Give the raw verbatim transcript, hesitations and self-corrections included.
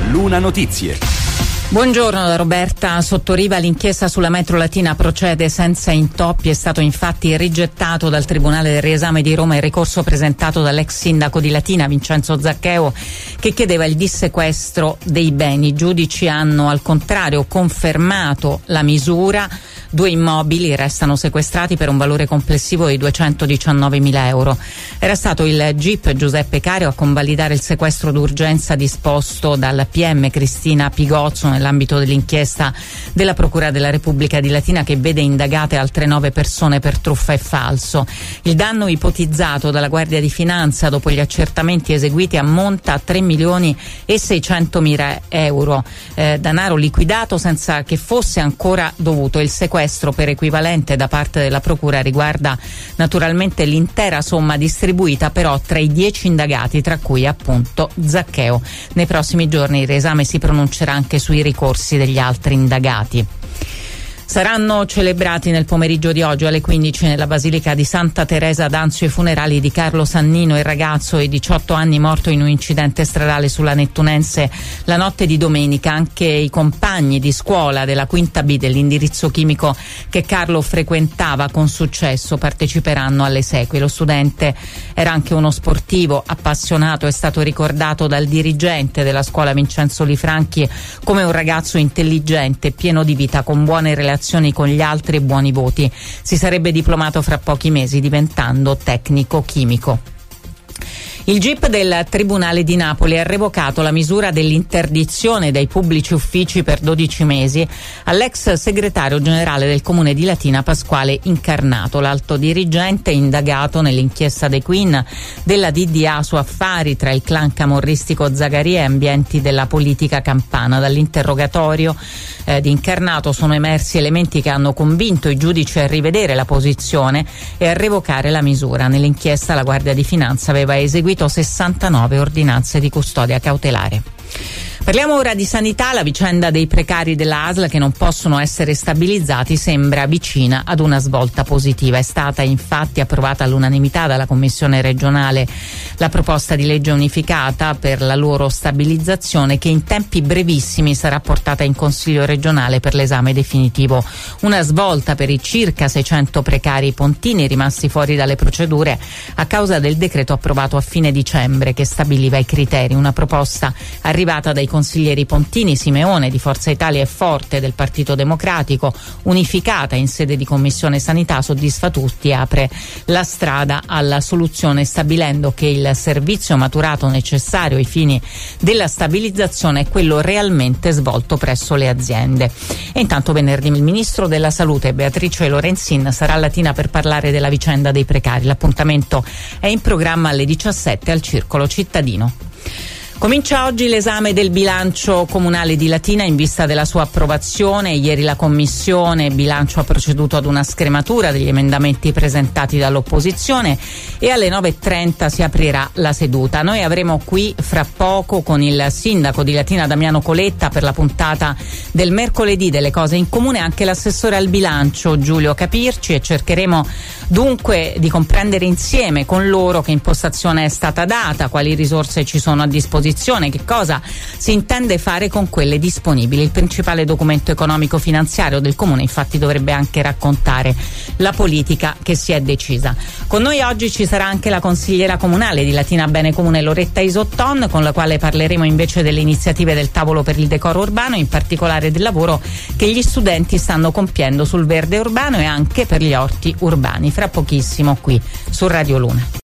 Luna Notizie. Buongiorno da Roberta Sottoriva. L'inchiesta sulla metro Latina procede senza intoppi. È stato infatti rigettato dal Tribunale del Riesame di Roma il ricorso presentato dall'ex sindaco di Latina Vincenzo Zaccheo, che chiedeva il dissequestro dei beni. I giudici hanno al contrario confermato la misura. Due immobili restano sequestrati per un valore complessivo di duecentodiciannovemila euro. Era stato il G I P Giuseppe Cario a convalidare il sequestro d'urgenza disposto dal P M Cristina Pigozzo nell'ambito dell'inchiesta della Procura della Repubblica di Latina, che vede indagate altre nove persone per truffa e falso. Il danno ipotizzato dalla Guardia di Finanza dopo gli accertamenti eseguiti ammonta a tre milioni e seicentomila euro, eh, denaro liquidato senza che fosse ancora dovuto. Il sequestro per equivalente da parte della Procura riguarda naturalmente l'intera somma distribuita però tra i dieci indagati, tra cui appunto Zaccheo. Nei prossimi giorni il riesame si pronuncerà anche sui ricorsi degli altri indagati. Saranno celebrati nel pomeriggio di oggi alle quindici nella Basilica di Santa Teresa d'Anzio i funerali di Carlo Sannino, il ragazzo di diciotto anni morto in un incidente stradale sulla Nettunense la notte di domenica. Anche i compagni di scuola della quinta B dell'indirizzo chimico che Carlo frequentava con successo parteciperanno alle esequie. Lo studente era anche uno sportivo appassionato, è stato ricordato dal dirigente della scuola Vincenzo Lifranchi come un ragazzo intelligente, pieno di vita, con buone relazioni con gli altri e buoni voti. Si sarebbe diplomato fra pochi mesi diventando tecnico chimico. Il G I P del Tribunale di Napoli ha revocato la misura dell'interdizione dai pubblici uffici per dodici mesi all'ex segretario generale del Comune di Latina Pasquale Incarnato. L'alto dirigente, indagato nell'inchiesta dei Queen della D D A su affari tra il clan camorristico Zagaria e ambienti della politica campana. Dall'interrogatorio eh, di Incarnato sono emersi elementi che hanno convinto i giudici a rivedere la posizione e a revocare la misura. Nell'inchiesta la Guardia di Finanza aveva eseguito sessantanove ordinanze di custodia cautelare. Parliamo ora di sanità. La vicenda dei precari della A S L che non possono essere stabilizzati sembra vicina ad una svolta positiva. È stata infatti approvata all'unanimità dalla Commissione regionale la proposta di legge unificata per la loro stabilizzazione, che in tempi brevissimi sarà portata in Consiglio regionale per l'esame definitivo. Una svolta per i circa seicento precari pontini rimasti fuori dalle procedure a causa del decreto approvato a fine dicembre che stabiliva i criteri. Una proposta arrivata dai consiglieri Pontini, Simeone di Forza Italia e Forte del Partito Democratico, unificata in sede di Commissione Sanità, soddisfa tutti e apre la strada alla soluzione, stabilendo che il servizio maturato necessario ai fini della stabilizzazione è quello realmente svolto presso le aziende. E intanto venerdì il Ministro della Salute Beatrice Lorenzin sarà a Latina per parlare della vicenda dei precari. L'appuntamento è in programma alle diciassette al Circolo Cittadino. Comincia oggi l'esame del bilancio comunale di Latina in vista della sua approvazione. Ieri la Commissione Bilancio ha proceduto ad una scrematura degli emendamenti presentati dall'opposizione e alle nove e trenta si aprirà la seduta. Noi avremo qui fra poco con il sindaco di Latina Damiano Coletta per la puntata del mercoledì delle cose in comune anche l'assessore al bilancio Giulio Capirci, e cercheremo dunque di comprendere insieme con loro che impostazione è stata data, quali risorse ci sono a disposizione, che cosa si intende fare con quelle disponibili. Il principale documento economico finanziario del comune infatti dovrebbe anche raccontare la politica che si è decisa. Con noi oggi ci sarà anche la consigliera comunale di Latina Bene Comune Loretta Isotton, con la quale parleremo invece delle iniziative del tavolo per il decoro urbano, in particolare del lavoro che gli studenti stanno compiendo sul verde urbano e anche per gli orti urbani. Fra pochissimo qui su Radio Luna.